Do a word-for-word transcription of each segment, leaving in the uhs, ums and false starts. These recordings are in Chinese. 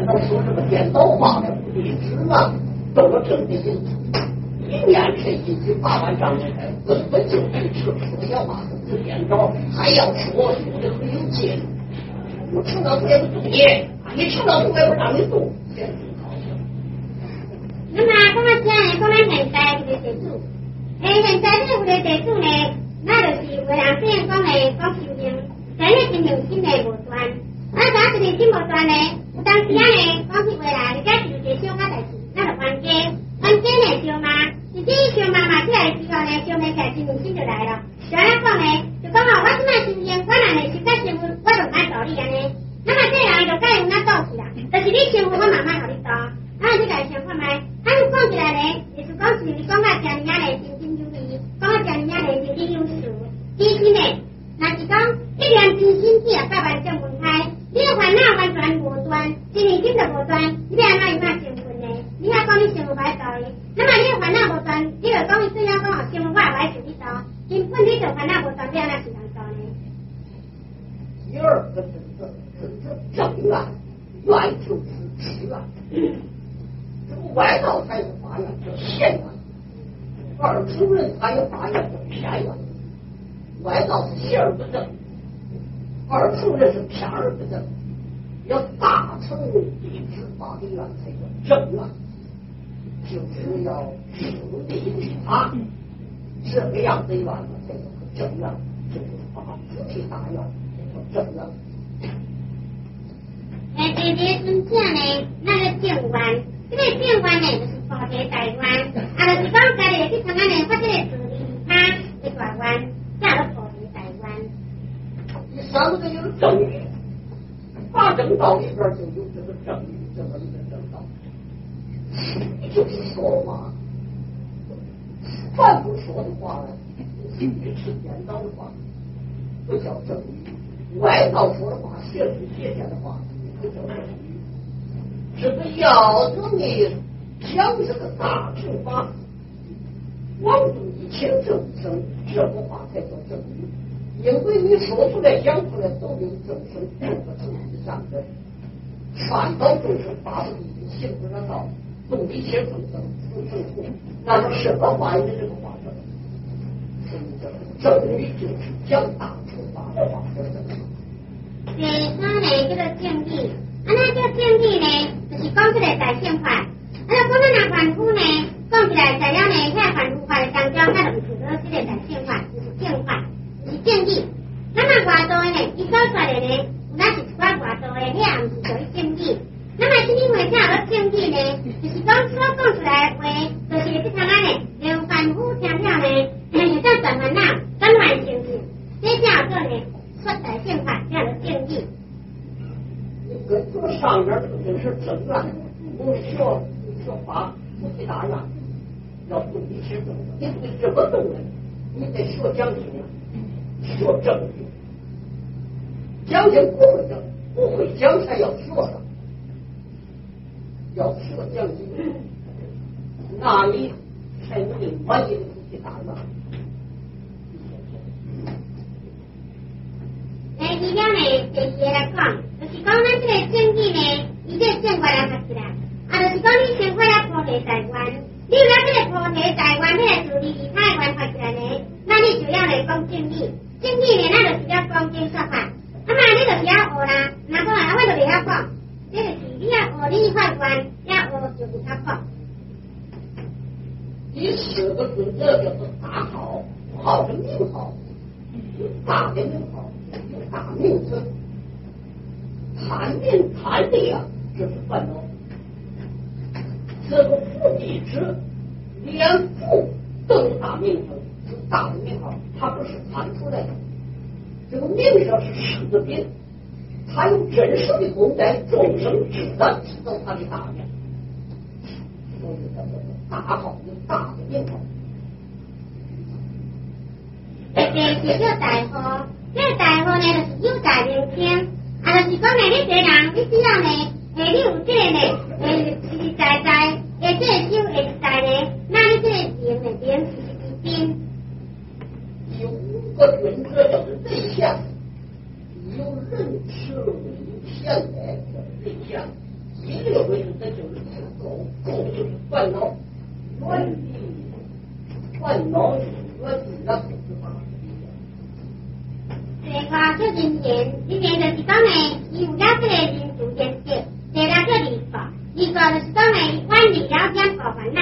难道说这个颠倒话的历史吗？到了正地，一年前进去八万丈人开，根本就没吃说要话是颠倒，还要说说的很有劲。我成了也不懂你，你成了我也不让你懂，真是高兴。 那么，咁啊，只係講緊現在嘅地主，誒現在呢個嘅地主咧，那就是為人這樣講嚟講修行，在呢修行心嚟無斷，啊，但係修行心無斷咧，有當時啊咧講起話啦，你家是地小家代志，那就冤家，冤家咧燒嘛，自己燒嘛嘛起來之後咧，燒起來修行心就來了。就安講咧，就講吼，我即擺修行，我若係修甲師傅，我就買道理安尼。那麼這人就該用那道去啦，就是你師傅我慢慢互你道，啊你來想看覓，啊你講起來咧，就是講是你講到這樣咧真心有理，講到這樣咧有理有數，其實咧，若是講一念真心只啊甲萬眾分開，你個煩惱完全無斷，真理心就無斷，你要安怎有法成分呢？你要講你師傅買道理，那麼你個煩惱無斷，你就講你雖然講學師傅我買就你道，根本你就煩惱無斷，你安怎是能道呢？ 第二个是正是正愿，愿就是持愿，这个外道才是法愿，叫现愿；二乘人才有法愿，叫偏愿。外道是邪而不正，二乘人是偏而不正。要大乘一致法的愿才叫正愿，就是要实地立法，这个样子愿才叫正愿，就是法自体大愿。正愿。 誒，第二尊者呢，那個正願，這個正願呢，就是菩提大願，啊，就是講家己去參加呢，發這個自利他的大願，叫做菩提大願。 第三個就是正語，八正道裡邊就有這個正語這麼一個正道，就是說話，凡不說的話呢，心裡是顛倒的話，不叫正語。外道说的话，邪是邪见的话，不叫正语。这个要等你讲这个大乘法，广度一切众生，这个话才叫正语。因为你说出来、讲出来都有众生六个层以上的，传导众生八不离，行不让道，动一切众生不正苦。那么什么话语这个话正？所以叫正语就是讲大乘法的话叫正语。 第三呢叫做正義，啊那叫正義呢，就是講出來大乘法。啊，就講咱若凡夫呢，講起來材料呢，遐凡夫法的當中，那就唔是說這個大乘法，就是正法，就是正義。那麼外道呢，伊所說的呢，那是一寡外道的，遐唔是屬於正義。那麼是因為啥叫正義呢？就是講所講出來的話，就是即頭仔呢，讓凡夫聽了呢，會當轉煩惱，轉換成就，這叫做呢。說大乘法叫做正義。 你跟做上面这个是正愿，我学学法不提大愿，要动一切众生。你不这么动的，你得学讲经，学正语。讲经不会讲，不会讲才要学上，要学讲经，那你才能满意不提大愿。 誒，而家呢，第二來講，就是講咱這個正義呢，伊這個正法來學起來，啊，就是講你先會了菩提大願，你有了這個菩提大願，這個自利利他的願學起來呢，那你就要來講正義，正義呢，那就是要講經說法，啊嘛，你就是要學啦，那講啊，我就袂曉講，這就是你要學你發願，要學就袂曉講。 第四個准則叫做大好，好是名好，大的名好。大名字，贪名贪利啊，这是烦恼。这个富地之连富都有大名声，是大的名号，它不是贪出来的。这个名声是实的品，它有真实的功在，众生知道知道它的大名，所以它叫做大好，有大的名号。 这是叫大号。这个大号呢，就是有大名声，啊，就是讲呢，你一个人，你只要呢，诶，你有这个呢，诶，实实在在，诶，这个修会实在呢，那你这个名呢，名是是真。 有五个准则叫做内向，有仁慈，有偏爱叫内向， 第六位置这就是自狗，狗就是烦恼，原地烦恼是原地那不是法。 这个做人言，人言就是讲呢，伊有了这个人主见识，这了做离法，离法就是讲呢，远离了两个烦恼。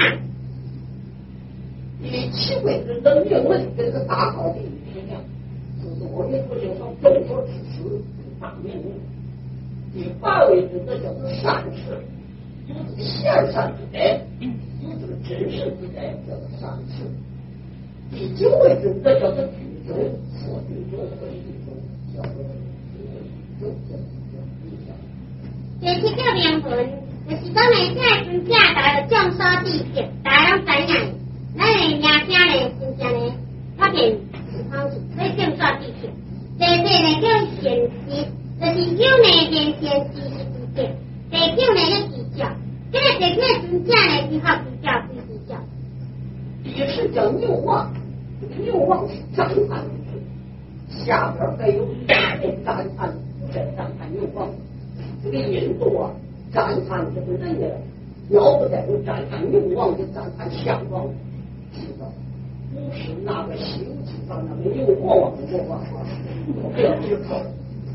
第七位置能认为这个大考的天亮，就是我们不就说众所支持大名物。第八位置这叫做善事，有这个贤善之德，有这个真实之德，叫做善事。第九位置这叫做居中，所居中或居中，叫做居中，叫做理想。 这七个名分，就是讲呢，这尊者大家众所知识，大家拢知影。咱的名声呢，真正呢，发现是方式，所以众所知识。这这呢叫现实。就是有呢，现现知识知识，第九呢要比较，这个第九尊者呢是好比较，非比较。 第十叫牛王，这个牛王是赞叹之，下边还有大的赞叹，在赞叹牛王。这个印度啊，赞叹这个人呢，要不在有赞叹牛王的赞叹相王，知道？不是那个西游记上那个牛魔王的魔王啊，不要知道。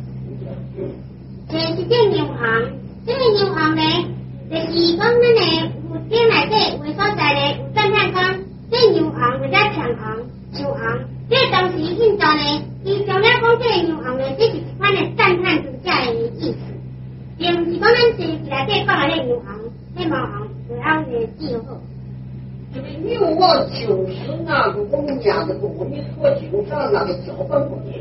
这是这牛王，这个牛王呢，就是讲咱呢有点内底有所在呢，有赞叹讲这牛王或者强王、牛王，这当时印度呢，伊上了讲这个牛王呢，这是一款的赞叹尊者的意思，并不是讲咱是内底讲的那牛王、那魔王，然后呢记好。 这个牛王就是那个我们家的个我们所经上那个交换过的。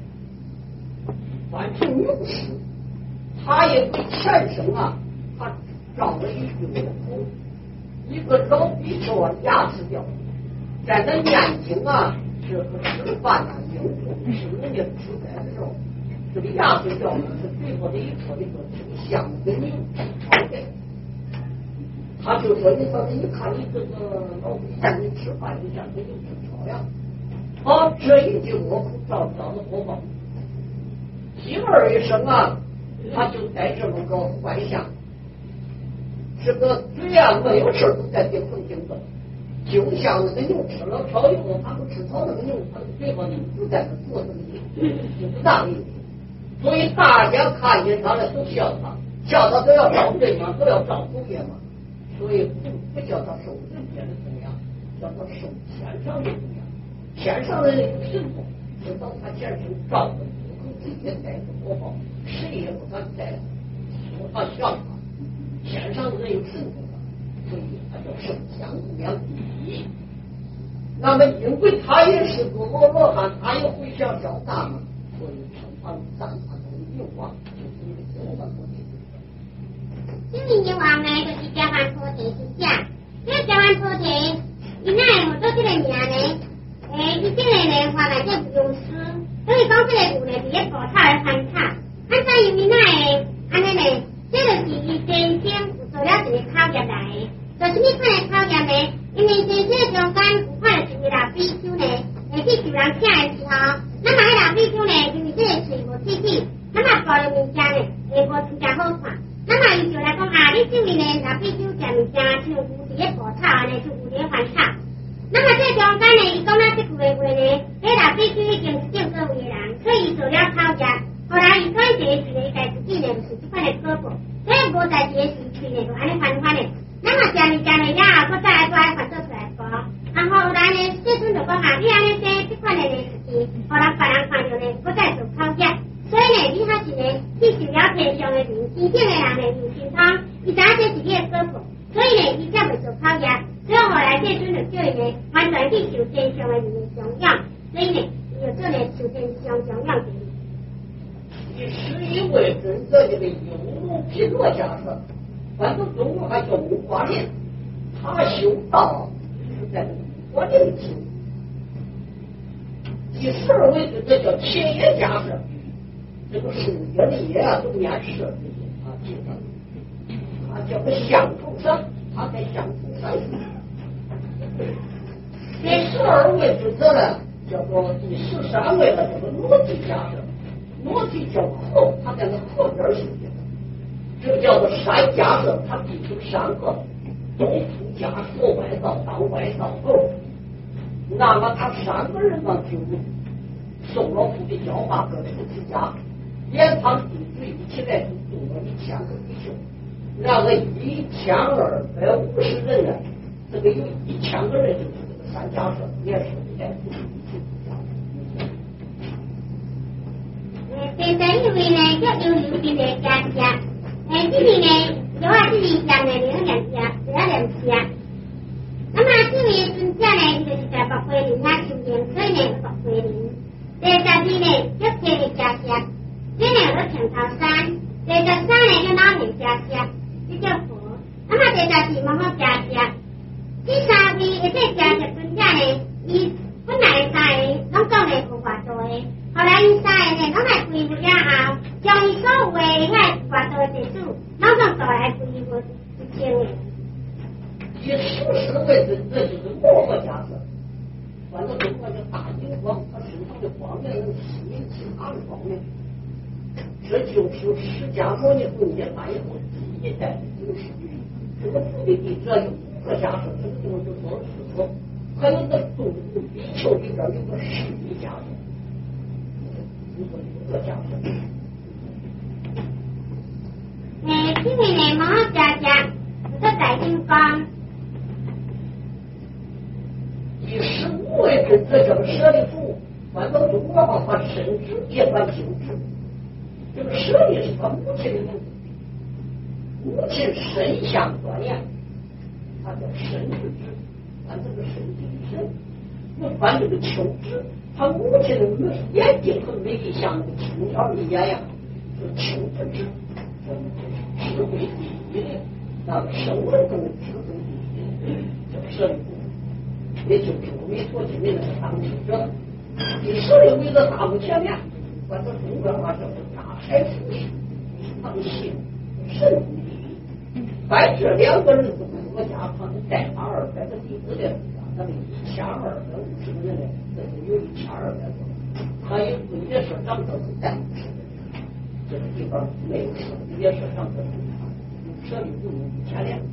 换成牛师，他也给前生啊，他找了一个老头，一个老比丘啊，牙齿掉，在那念经啊，是和吃饭啊，有是人家吃饭的时候，这个牙齿掉是最后的一说一个挺像跟牛吃炒的。他就说：“你说你看你这个老比像你吃饭，你像跟牛吃炒呀。”好，这一句我可照着了火爆。媳妇儿一生啊，他就带这么个幻想，这个嘴啊没有事都在顶风顶风，就像那个牛吃了草以后，他不吃草那个牛，他的嘴巴里不在那坐着里，就不大意思。所以大家看见他了都笑他，笑他都要找对嘛，都要找主业嘛。所以不不叫他受人间的供养，叫他受天上的供养。天上的那个神佛，知道他前生照顾。自己带着国宝，谁也不敢带，说他像他，天上人有神佛，所以他叫圣香供养第一。那么因为他也是个罗罗汉，他也会想找大嘛，所以称他赞他的牛王，就是一个交换菩提。 这个牛王呢，就是交换菩提是假，这个交换菩提，伊那有做这个名呢，诶，伊这个呢，话来叫有师。所以讲这个有呢，是咧菩萨的参考，按照因为那个安尼呢，这就是伊先生有做了一个考验来的。做什么款的考验呢？因为先生中间有看到一个老比丘呢，会去求人请的时候，那么迄老比丘呢，因为这个嘴无齿齿，那么包的物件呢，会无真正好看。那么伊就来讲啊，你这位呢，老比丘食物件像有是咧菩萨安尼，就有咧烦恼。那么这中间呢，伊讲了这句话话呢，迄老比丘已经是正各位人，所以做了考验。后来伊转一个是呢，家自己呢就是这款的果报，所以无在一个时期呢就安尼反反的。那么食物件呢了后，我再来再来反做出来讲。然后后来呢，这阵就讲啊，你安尼说这款的呢是，后来别人看到呢，我再做考验。所以呢，你还是呢，去受了天上的人，真正的人呢有心肠，伊知影这是你的果报，所以呢，伊才袂做考验。所以后来这阵就叫伊呢，完全去受天上的人的供养，所以呢，就做呢受天上供养的。 第十一位尊者这个优卢毗罗迦舍，反正中国还叫五花林，他修道是在五花林修。第十二位尊者叫铁叶迦舍，这个数学的叶啊都念十这些啊，记上。他叫个相头山，他在相头山上。第十二位尊者呢，叫做第十三位呢，叫做罗提迦舍。罗提叫鹤，他在那鹤边修的。 这个叫做三家社，它必出三个东出家说外道当外道后，那么他三个人呢就宋老夫的教法各出之家，连堂地主一起来就动了一千个弟兄，那个一千二百五十人呢，这个有一千个人就是这个三家社，也是在不出去家。 现在因为呢，要有流行的家家，哎，这里呢，有啊，这里讲的两两家，只要两家。那么这位尊者呢，就是在白桂林那修炼，所以呢，白桂林。第十日呢，要天的家家，这呢有平头山，第十三呢有老年家家，这叫佛。那么第十四某某家家，这三位而且家家尊者呢，伊本来三个拢讲的无偌多的。后来伊三个呢，拢来归附了后，将伊所有的遐偌多地主，拢总带来归附一千个。 以事实为准，这就是我国家社。反正中国的大金光，他身上的光面能吸引其他的光面，这就是释迦牟尼佛涅槃以后第一代的经史。这个目的地只要有五个家社，这个地方就说是说，还有个东部地球里边有个十一家社。五个家社， 诶，这位呢，某某家家，这大金光。 以十五为准，这叫舍利弗。反正中国话，它身知也管精知。这个舍利是他母亲的名字，母亲身相端严，他叫身之知，咱这个身体的身。那反这个求知，他母亲的眼睛和美丽像那个青鸟的眼呀，是求之知，是为第一的，那个生文中的智慧第一的，叫舍利弗。也就是我们所经历的大悟者，以舍利为的大悟前面，管这中国话叫做大开示示，当行神无第一。在这两个人的国家，他们带他二百个弟子的，那么一千二百五十个人呢，这就有一千二百多。还有规约社长都是带五十个人，这个地方没有社规约社长的舍利不如一千两。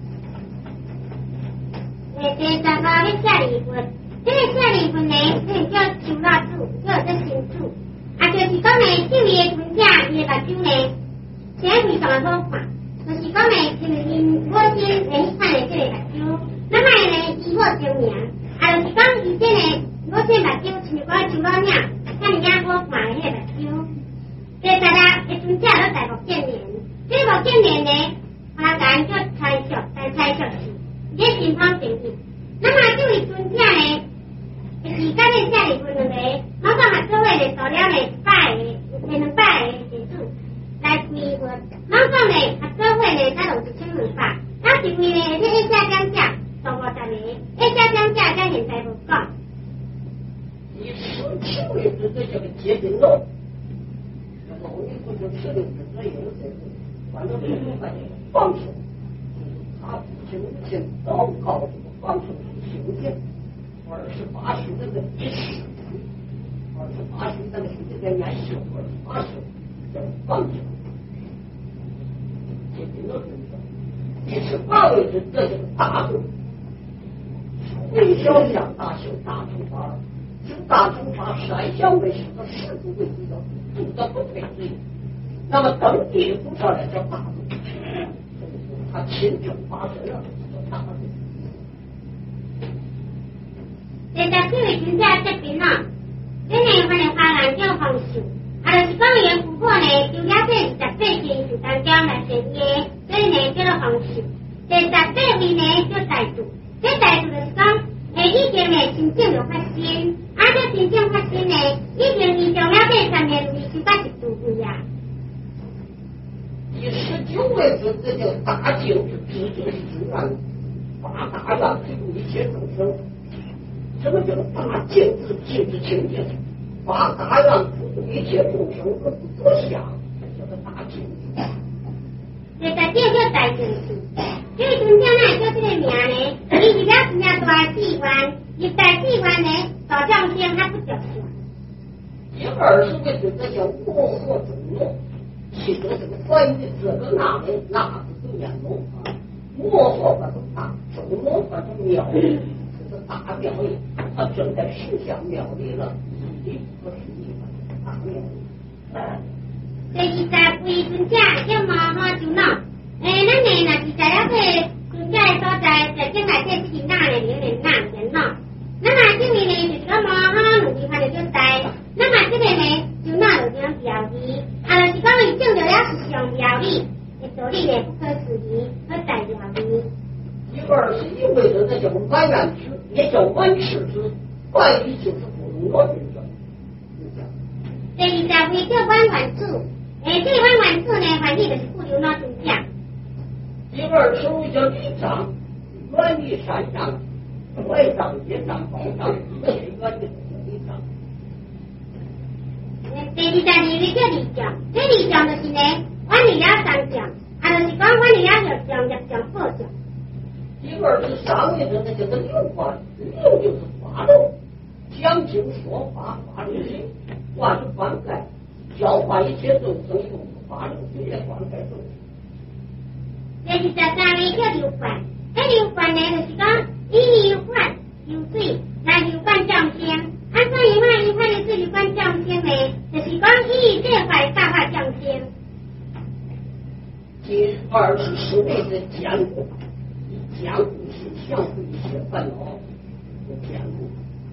诶，第十个迄舍利弗，这个舍利弗呢，这叫修老主，叫做新主。啊，就是讲呢，这位的尊者，伊的目睭呢，现在非常的好看，就是讲呢，就是因我先诶看的这个目睭，那么呢，以我证明，啊，就是讲伊这呢，我这目睭像讲像老鸟，看人家好看的迄个目睭。第十六的尊者都在目犍连，这个目犍连呢，他讲叫猜测，但猜测是。这情况定义，那么这位尊者呢，就是跟这舍利弗两个，马上还做位呢，做了呢一百个，两百个地主来归附，马上呢还做位呢，他就是千两百，那因为呢，这一家讲价到五十个，一家讲价在现在无讲。 以事情为准，这叫个结冰肉。那么我们不就舍利弗这有这个，反正不能把你放手。他父亲祷告这个方程式修建二十八岁那个一世，二十八岁那个是这个年修，二十八岁叫方程，这顶多是第十八位是这就是大众，微小向大修大乘法，修大乘法三相为修的十度为主要，主的不配之一。那么登地的菩萨呢叫大众。他亲证发生了，大众。 第十九位尊者这边啊，这呢我哋华人叫方秀，啊就是讲伊父母呢就了这二十八岁就当中来成业，所以呢叫做方秀。第十八位呢叫大度，这大度就是讲，诶以前呢真正有发生，啊这真正发生呢，以前伊从了这三年内修到一度位啊。 以十九为准，这叫大净之知就是自然，八大愿陪度一切众生。什么叫大净之净之清净？八大愿陪度一切众生而不得相，这叫做大净之。 这个叫叫大净之。这个尊者呢叫这个名呢，伊是了真正大智愿，伊大智愿呢，大众生他不着相。 第二是为准，这叫我惑中诺。 其中这个翻译的这个那的那是都念懂啊，魔法把它大，中魔法它庙里，这是大庙里，他正在石像庙里了，一不是一个大庙里。哎， 第二十位尊者叫魔法就闹，诶，咱呢若是在了这尊者的所在，在境内这是哪的名人哪人喏？那么这位呢就是讲魔法努力他就叫在，那么这个呢就闹就叫表理，啊，就是讲伊证着了是上表理，的道理呢不可思议，可代表理。 一个二十一位的那叫完愿之，也叫完世之，万一就是不罗人的。 第二十位叫完愿主，诶，这完愿主呢，翻译就是不留那尊者。 第二十位叫礼长，原理山上，外长也长宝长，这些原理叫礼长。 第二十二位叫礼长，这礼长就是呢，管理了三长，啊，就是讲管理了六长、六长、八长。 第二十三位的那叫做六官，六就是法论，讲经说法，法律行，话是灌溉，教化一切众生用法律学也灌溉众生。 第二十三位叫流灌，这流灌呢就是讲以流灌流水来流灌众生，按怎样啊？伊看的是流灌众生呢，就是讲以这块大化众生。 第二十四位的坚固。坚固是相互一些烦恼的坚固。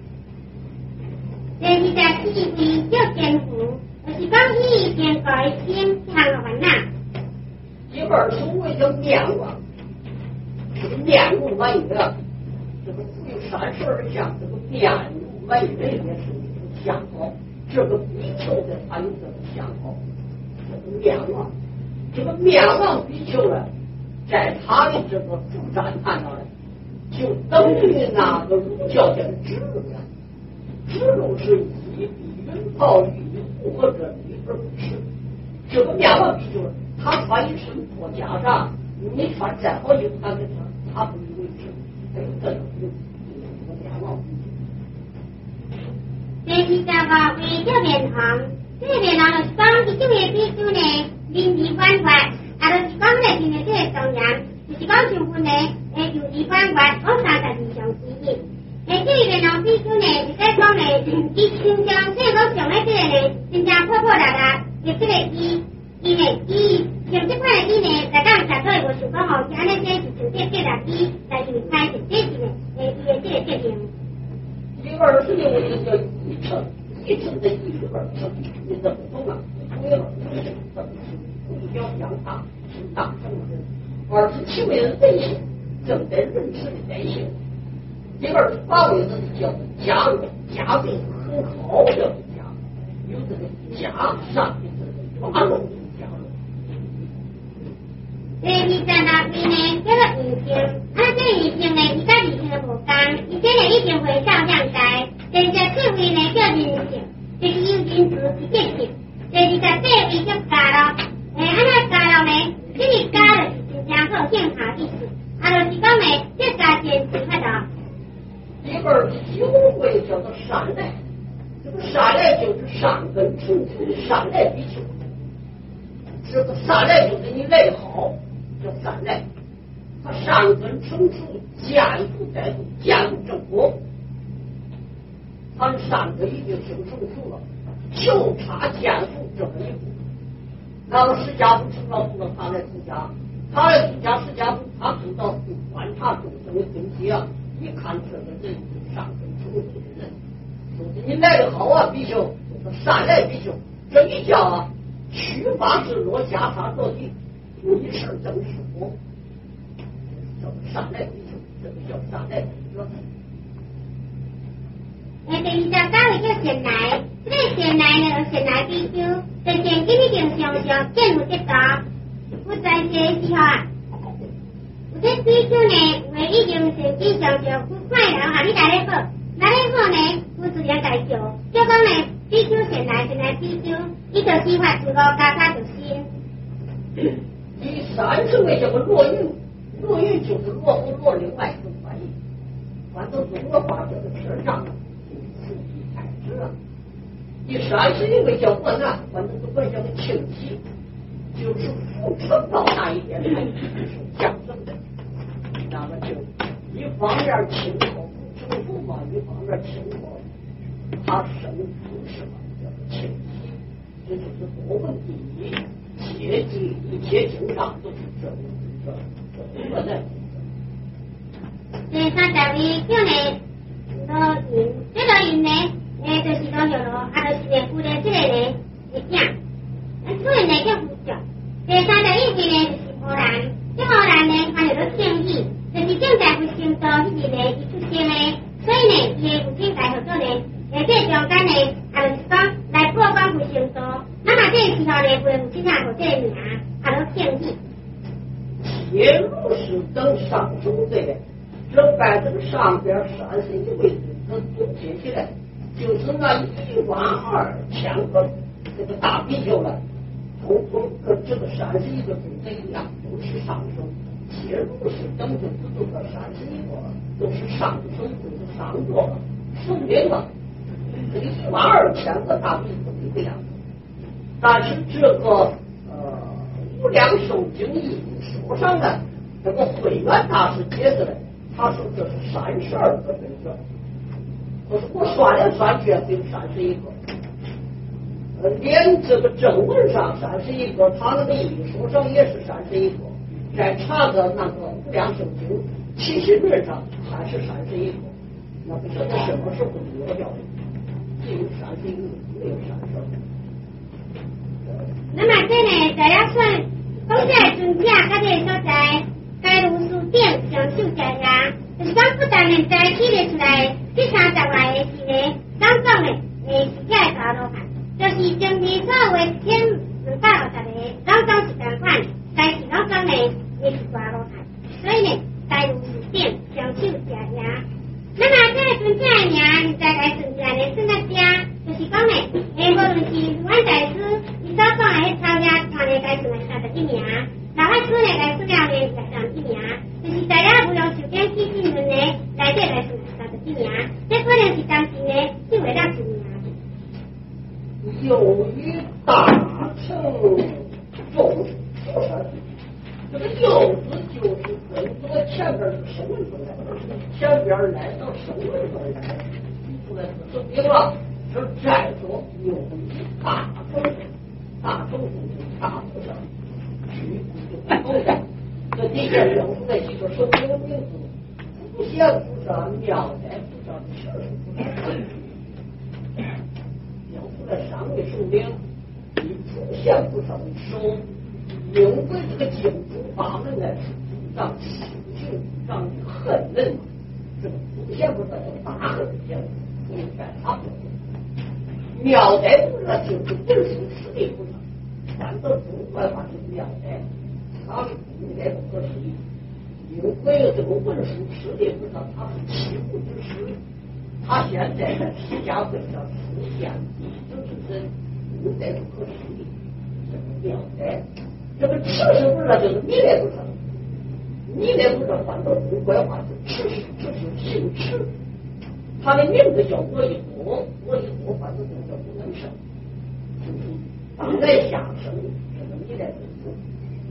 第二十四位叫坚固，就是讲以坚固的心向个烦恼。 第二十五位叫面王，这个面如美的，这个富有三十二相，这个面如美的也是一种相好，这个比丘的还有这个相好，这个面王，这个面王比丘呢？在他的这个主战看到的，就等于那个儒教的指路呀，指路是以比云炮与护和者理而不是。这个面王比丘，他穿一身破袈裟，你穿再好衣服，他跟他他不以为耻，还有这种这个面王比丘。 第二十五位叫面行，这个面行就是讲伊这个比丘呢，灵力关怀。啊，就是讲咧，今日这个庄严，就是讲上分呢，诶，就离关关讲三十二项之一。诶，这个呢，比丘呢，是在讲咧，伊身上这个上咧这个呢，真正破破烂烂，也这个伊，伊呢，伊像这款的伊呢，来讲实在无想讲吼，是安尼这是像这这个伊来离开是这是呢，诶，伊的这个决定。 第二十六位叫一乘，一乘的一十二乘，你怎么懂啊？同样，怎么是？比较强大，是大圣人。二十七位的内性，正在认识的内性。第二十八位的叫家人，家境很好的家，有这个家上的这个八龙的家人。 第二十六位呢叫做异性，啊，这异性呢，伊甲异性无共，伊这呢已经会照相在。第二十四位呢叫人性，就是有人族之见性。第二十八位叫家咯。诶，安那家了呢？这个家就是真正好健康意思，啊，就是讲呢，这家坚持发达。 第二十九位叫做善赖，这个善赖就是善根纯粹的善赖比丘，这个善赖就是你赖好，叫善赖，他善根纯粹，坚固在度，坚固正果，他的善根已经修成熟了，就差坚固这么一步。那么释迦不知道不能他来出家，他来出家，释迦不他知道观察众生的根基啊，一看这个人上根纯粹的人，说是你来的好啊，比丘，善来比丘，这一叫啊，须发之落袈裟落地，一事正是佛，叫善来比丘，这个叫善来比丘。 诶，第二十九位叫贤来，这个贤来呢，贤来比丘，在现今已经常常见有得道，不在世的时候啊，有这比丘呢，为已经现今常常不快乐哈，你来咧好，来咧好呢，不自然介绍，就讲呢，比丘贤来，贤来比丘，伊就司法自我加加就心。 第三十位叫做落云，落云就是落不落另外一种翻译，反正中国话叫做天上。第三十一位叫国难，反正都管叫做清晰。 就是复成到那一天才是降生的，那么就一方面清口成父嘛，一方面清口，他生出什么叫做清晰，这就是国文第一，切记一切经上都是这这这这的。 第三十位叫呢，罗云，这罗云呢，诶，就是罗小罗，啊，就是呢，负责这个呢，是讲，啊，主人呢叫副将。第三十一位呢，就是荷兰，这荷兰呢，他叫做庆义，就是正在为星座迄日呢，伊出生的，所以呢，伊的父亲大合作呢，诶，这中间呢，啊，就是讲来过关为星座，那么这个时候呢，为父亲啊，有这个名，啊，叫庆义。 铁路是等上中的。这摆这个上边三十一位置，这总结起来就是那一万二千个这个大啤酒了，通通跟这个三十一个总结一样，都是上升。铁路是等着不都个三十一个都是上升，都是上过了，说明了这个一万二千个大啤酒是这样子。但是这个呃无量寿经义书上的这个慧远大师解释的。他说这是三十二个人格，我说我算了算，居然只有三十一个。呃，连这个正文上三十一个，他那个艺术上也是三十一个，再查个那个无量寿经起心论上还是三十一个，那不知道什么时候落掉的，只有三十一个，没有三十二个。 那么这呢，就要算讲这尊者甲这个所在。该如书店享受家呀，就是讲不但能在起得出来，这三十外的是呢，当中呢，诶，是这大罗汉，就是整体所有的千两百六十个，当中是同款，但是当中呢，也是大罗汉，所以呢，该如书店享受家呀。那么这个尊者的名，在该尊者呢，算到这，就是讲呢，诶，无论是阮大师，伊所讲的迄抄家，他呢该算为三十一名。老汉孙呢来资料呢是三十一名，就是大家无用手间记性论呢来这来是三十一名，这可能是当时呢就为了十名。 由于大乘重视这个柚子就是跟着前边是生文出来的，前边来到生文出来的，出来是说明了是在座由于大乘大乘就是大和尚。这底下扔出来几个手机的名字，不显菩萨、妙在菩萨、持菩萨，扔出来三位首领，以普贤菩萨为首，因为这个净土法门呢是主张清净、主张恨人，这个普贤菩萨是大恨人，不应该他不妙在菩萨就是本属实力菩萨，反正中国话是妙在。他是应该不可思议，因为这个文书师的不知道他是起步之师，他现在在提家会上出现一等之身，应该不可思议。这个妙在，这个持师不知道就是你来不知道，你来不知道换到中国话是持师，持师姓持，他的名字叫我一国，我一国反正叫不能生，就是当来下生，这个你来不知道。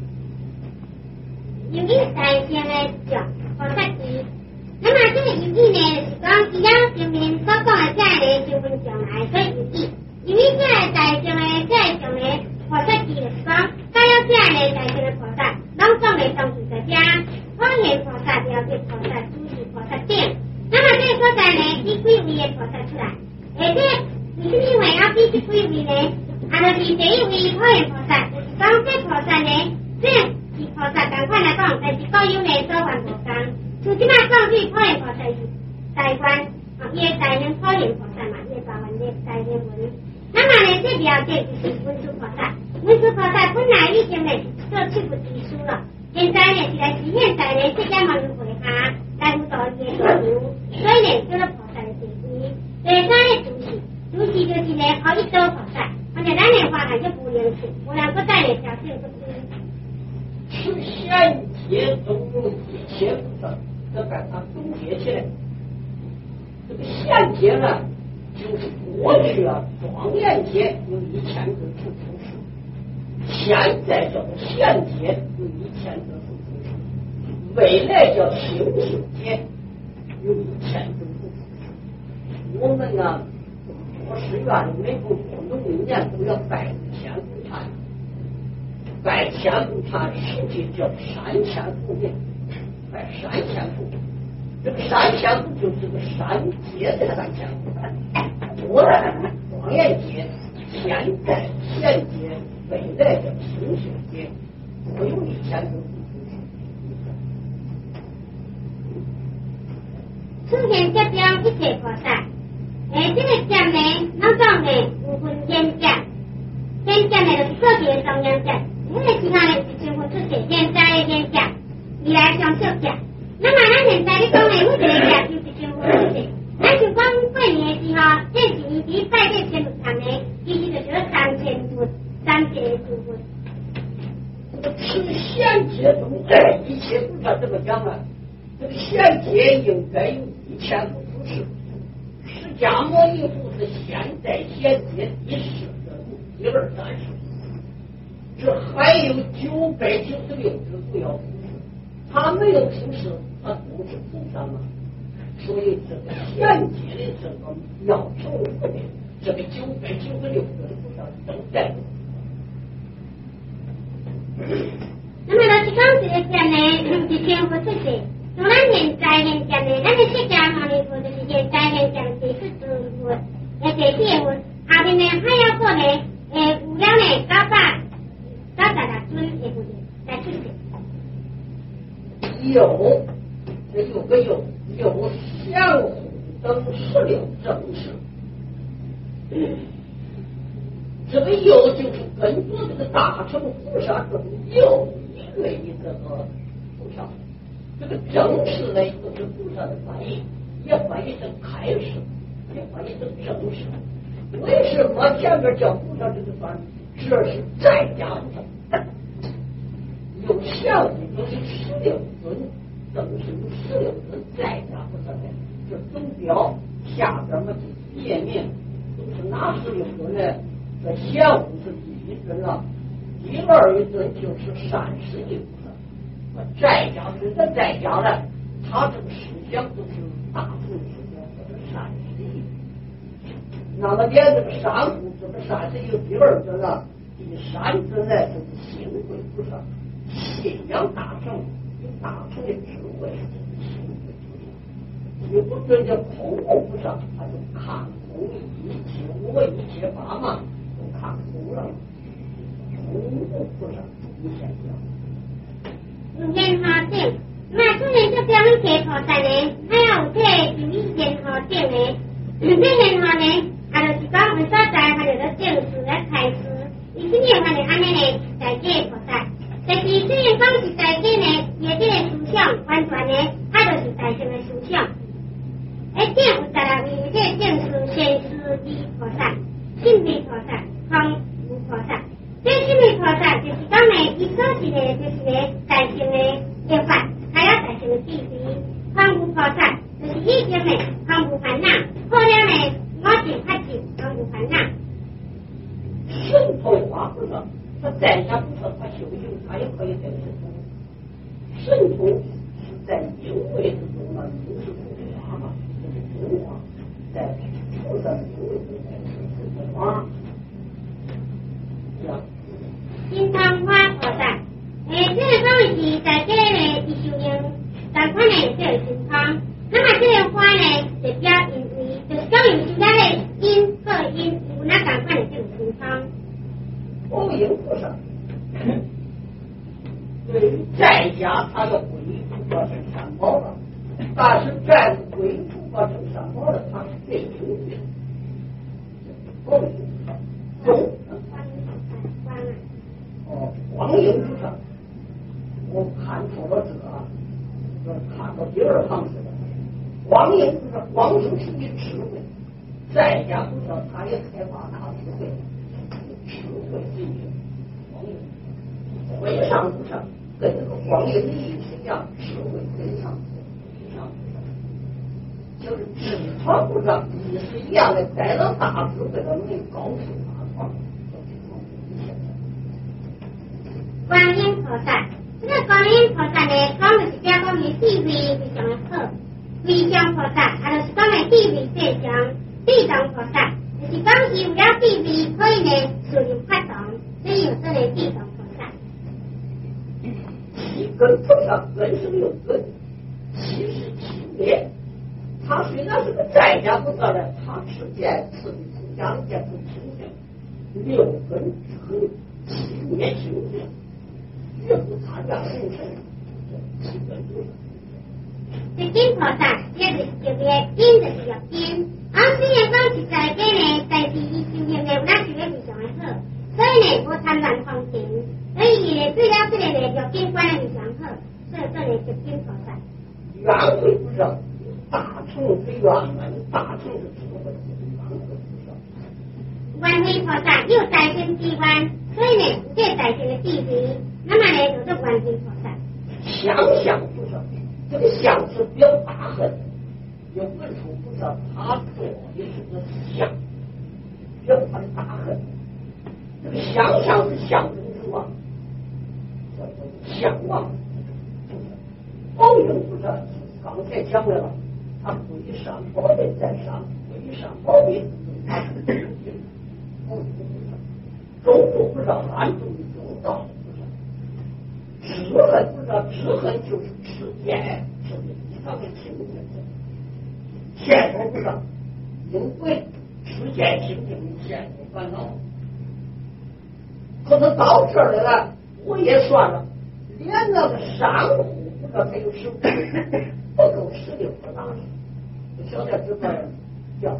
由于三千的讲菩萨记，那么这个由于呢是讲只要前面所讲的这个新闻上来，所以由于由于这个大众的这种的菩萨记就是讲，所有这个大众的菩萨，拢总会同时在这普贤菩萨、了解菩萨、主持菩萨等。那么这个所在呢，以几位的菩萨出来，而且为什么会要比这几位呢？啊，就是第一位普贤菩萨，就是讲这菩萨呢，这是菩萨同款来讲，但是各有呢所还无同。像即摆讲对普贤菩萨是大愿，啊，伊的大愿普贤菩萨嘛，伊的大愿的大愿文。那么呢，这了解就是文殊菩萨。文殊菩萨本来已经呢做七部经书了，现在呢是来实现在呢释迦牟尼会下来辅导伊的教育，所以呢叫做菩萨的第一。第三呢主持，主持就是呢好一刀菩萨，而且咱的话呢就不灵性，不然不带呢条件不知。 是贤劫中一切菩萨，这把它总结起来。这个贤劫呢，就是过去啊庄严劫有一千个出出世， 现在叫现阶有一千多种故事，未来叫新世界有一千种故事。我们呢，我是愿每个农历年都要拜千古禅，拜千古禅实际叫三千古名，拜三千古。这个三千古就是个三界的三千古，古代庄严界、现在现界、未来的新世界，都有一千种。 出现这标一切菩萨，诶，这个讲呢，我讲呢有分现讲，现讲呢就是个别上两讲，那个其他呢是全部出现现在的现讲，未来上小讲。那么咱现在你讲的每一个讲就是全部出现，咱就讲过年的时候，这是伊伫拜这千佛堂呢，其实就是三千佛、三界诸佛。 这个吃现界中，哎，一切菩萨怎么讲呢？这个现界应该有一千个故事。释迦牟尼佛是现在现界第十人物，一二三十，这还有九百九十六只不要故事，他没有出世，他不是菩萨吗？所以这个现界的这个要求的这个九百九十六个菩萨都在。 那么老师讲这个讲呢，是天佛出现。从咱现在现讲呢，咱的释迦牟尼佛就是现在现讲第四尊佛，诶，第四佛后面呢还要过呢，诶，有了呢九百九十六尊的佛来出现。 有，这有个有有相互等十六正式。嗯，这个有就是跟着这个大乘菩萨中有一类的这个菩萨。这个正式呢，就是菩萨的翻译，也翻译成开示，也翻译成正式。为什么前面叫菩萨这个翻译？这是在家菩萨，有相互都是十六尊，正式有十六尊在家菩萨的。这总标下边嘛页面都是哪十六尊呢？这相互是第一尊了，第二一尊就是善十一菩萨。在家是在在家的，他这个思想都是大众思想，这是善十一。那么连这个三部这个善十一第二尊了，第三尊呢就是心慧菩萨，信仰大乘，有大乘的智慧，心慧菩萨。第五尊叫空无菩萨，他就看空一切我一切法嘛，都看空了。空无菩萨一现象。 现好定，那出现这标一切菩萨呢，还要有这有一现好定呢，这现好呢，啊就是讲我们所在，他就在正式来开始，伊这边他就安尼呢，在这菩萨，但是虽然讲是在这呢，也这个思想完全呢，他就是大乘的思想。哎，这有十六位，这正是先师地菩萨、心地菩萨、空无菩萨。这心地菩萨就是讲呢，伊所是呢，就是呢，大乘的佛法，还有大乘的智慧。空无菩萨就是已经呢，空无烦恼，好了呢，我净发净，空无烦恼。 神通化菩萨，他在家菩萨，他修行，他也可以得神通。神通是在因为之中呢，就是不化嘛，就是不化，在菩萨因为之中是不化。 心通化菩萨，诶，这个讲的是在这呢，伊修行三款呢，叫心通。那么这个花呢，就表因为就是讲有其他的因个因有那三款的叫心通。 光明菩萨，对于在家他要皈依诸法成三宝了，但是在皈依诸法成三宝了，他是最优的。光明菩萨，中。哦，光明菩萨，我看错了字啊，这看到第二行去了。光明菩萨，光明是你智慧，在家菩萨他也开发大智慧，智慧之一。光明，会上菩萨跟这个光明的意思一样，智慧跟上上菩萨，就是智传菩萨也是一样的，带到大智慧的能力高速大创。 观音菩萨。这个观音菩萨呢，讲就是表讲伊地位非常的好。地藏菩萨，也就是讲的地位非常。地藏菩萨，就是讲伊有了地位，可以呢自由发动，所以有这个地藏菩萨。 其根菩萨本身有根，其实其灭。他虽然是个在家菩萨呢，他是见次第出家的见出清净，六根之根，其灭其无，绝不参加众生。其根菩萨。 这金菩萨，也就是叫做金，就是入金。啊，虽然讲实在个呢，但是伊修行呢，有咱修的非常的好，所以呢，无贪婪狂情，所以伊呢，对了这个呢，入金观的非常好，所以这里叫金菩萨。 圆会不上，大乘非圆满，大乘是智慧，圆会不上。 圆会菩萨有大乘之愿，所以呢，有这大乘的地位，那么呢，就是圆会菩萨。 想想不上，这个想是表大恨。有问出不知道他做的是个想，表他的大恨。这个想象是象征什么？叫做向往。报应不是刚才讲的了，他归上报应在上，归上报应他是中间，报应不上，中度不是暗中的中道不是，知恨不是知恨就是知见，是以上的情节。现实不上，因为世间清净现实烦恼，可能到这儿来了，我也算了，连那个商户不知道他有十五，不够十六个大事，小点知道叫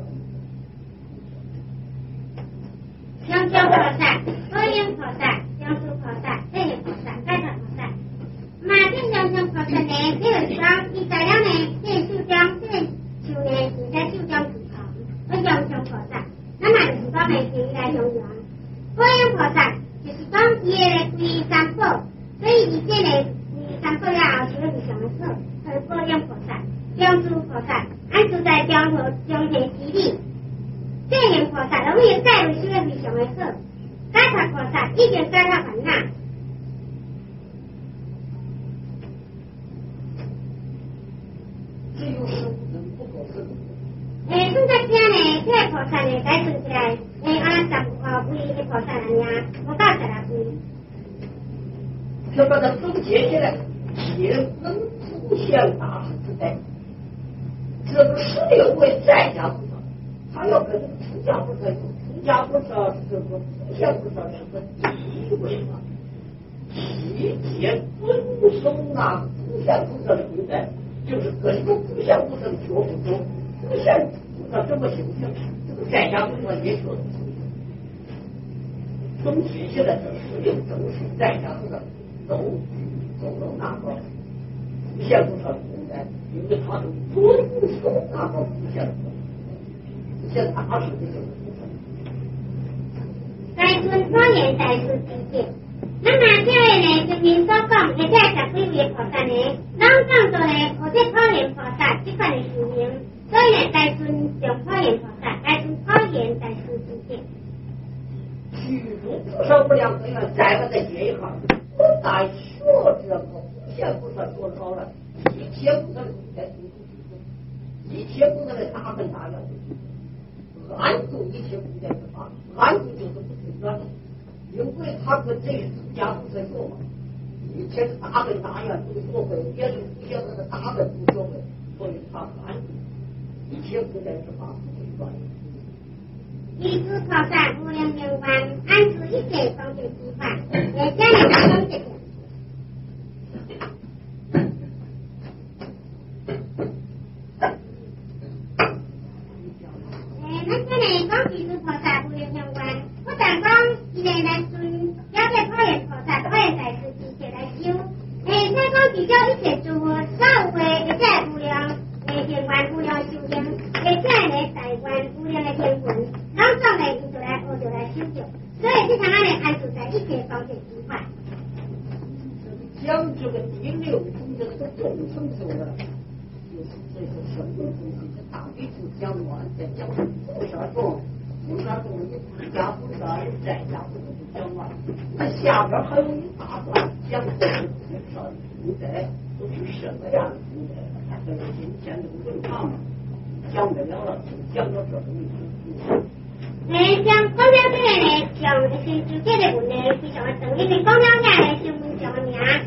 香蕉菩萨、观音菩萨、香树菩萨、这些菩萨、盖塔菩萨。马天香香菩萨呢，这个讲伊材料呢，这个树浆这个。就呢，现在就将土堂，我将将菩萨，那么就是讲来是来用用。观音菩萨就是讲伊个归三宝，所以伊这呢归三宝了后，就非常的好。还有观音菩萨、香珠菩萨，俺就在江河江河之里，这样菩萨容易带入修的非常的好。解脱菩萨已经解脱烦恼。 只有十五根不够十五。 诶，现在这呢，这个菩萨呢，改算起来，诶，按十呃位的菩萨人呀，我到十来位。 就把它总结起来，皆能出现大事之代。这个十六位在家菩萨，他要跟出家菩萨有，出家菩萨这个出现菩萨是个第一位嘛，七节遵守那出现菩萨的对待。就是跟着不像不能学不走，不像不知道怎么修行，这个在家不知道也学不出。总体现在这十六正数在家不知道都都能拿到，不像不知道应该，因为他是遵守拿到不像的，不像大事的就是不分。 该尊方言在是理解。那么这位呢，就明所讲，或者十几位菩萨呢，咱讲到呢，或者考验菩萨这款的修行，所以呢，该尊重考验菩萨，该尊考验在是理解。 举足不少不良可以再把它接一行，我在学这个无限菩萨多少了，一切菩萨的在举足举足，一切菩萨的大本大愿，安住一切菩萨之法，安住就是不退转。因为他跟这出家不在做嘛，以前是大本大愿不作为，也是不晓得是大本不作为，所以他安住一切不在之法不退转。 依诸菩萨无量名观，安住一切方便之法，也将来达到这个。诶，咱这里讲依诸菩萨无量名观，不但讲伊来来尊，了解考验菩萨，考验在世之前来修。诶，再讲比较一切诸少有诶，而且无量诶天观无量修行，而且呢大观无量的天文，老早呢伊就来学就来修就，所以这场安尼安住在一切方面之法。 讲这个第六种这个众生修的，就是这个生命中这大悲咒讲完，再讲菩萨众。菩萨众，你出家菩萨，在家菩萨就讲完，那下边还有一大打算讲的这上古代都是什么样的古代？跟今天的文化嘛，讲不了了，讲到这里。 诶，像讲了这个呢，像是就这个问题，非常的重，因为讲了这个新闻上的名。